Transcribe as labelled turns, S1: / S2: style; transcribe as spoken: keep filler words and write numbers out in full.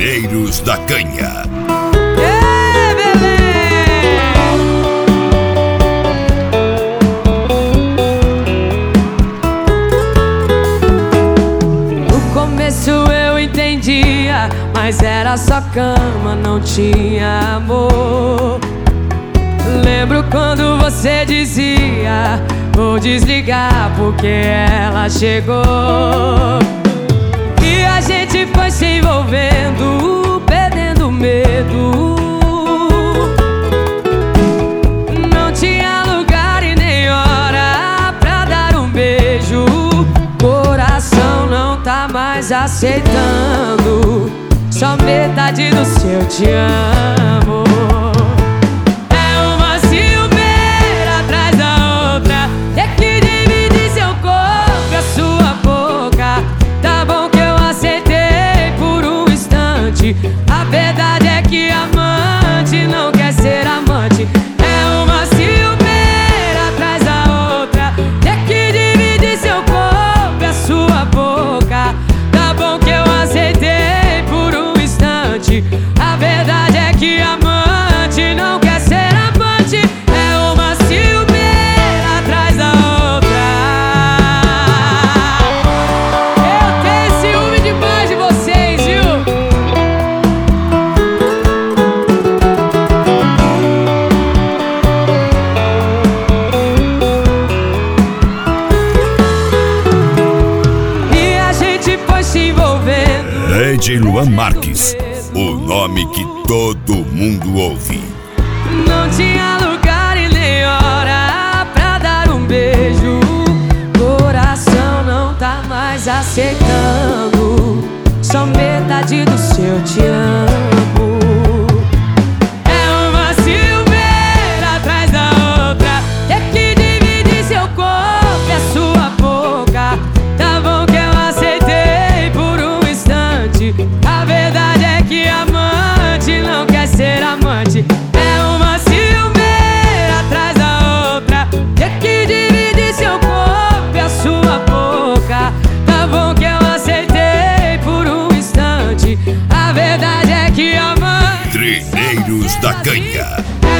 S1: Trineiros da Canha.
S2: Ei, Belém! No começo eu entendia, mas era só cama, não tinha amor. Lembro quando você dizia: vou desligar porque ela chegou. E a gente foi se envolvendo, perdendo medo. Não tinha lugar e nem hora pra dar um beijo. Coração não tá mais aceitando só metade do seu te amo. A verdade é que amante não quer ser amante. É uma ciumeira atrás da outra, ter que dividir seu corpo e a sua boca. Tá bom que eu aceitei por um instante. A verdade é que amante não quer ser amante. É uma ciumeira atrás da outra. Eu tenho ciúme demais de vocês, viu?
S1: Ed Luan Marques, o nome que todo mundo ouve.
S2: Não tinha lugar e nem hora pra dar um beijo. Coração não tá mais aceitando só metade do seu te amo. É uma ciumeira atrás da outra, ter que dividir seu corpo e a sua boca. Tá bom que eu aceitei por um instante. A verdade é que amante não quer ser amante. É uma ciumeira atrás da outra, ter que dividir seu corpo e a sua boca. Tá bom que eu aceitei por um instante. A verdade é que amante
S1: Trineiros da Canha.